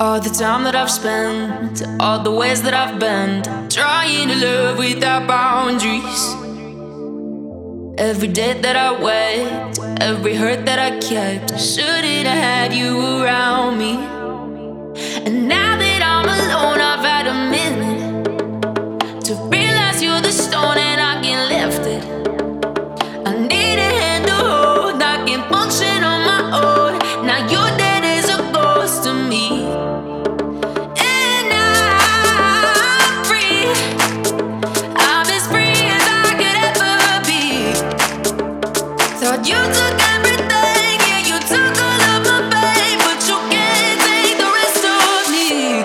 All the time that I've spent, all the ways that I've bent, trying to love without boundaries. Every day that I wait, every hurt that I kept, shouldn't have had you around me. And now that I'm alone, I've had a minute to realize you're the stone and I can't lift it. I need a hand to hold, I can't function on my own. Now you're dead as a ghost to me. You took everything, yeah, you took all of my pain, but you can't take the rest of me.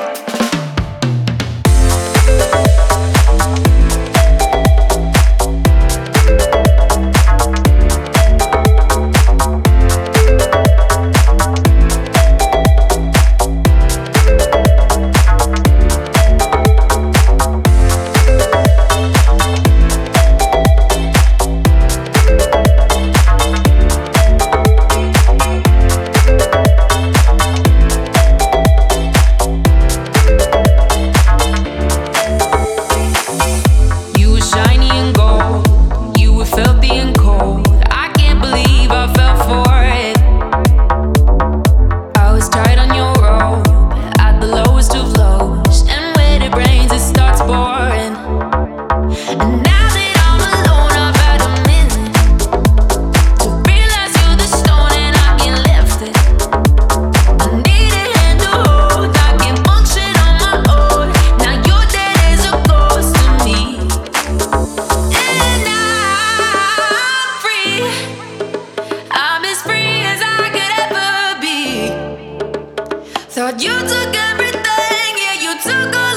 Thought you took everything, yeah, you took all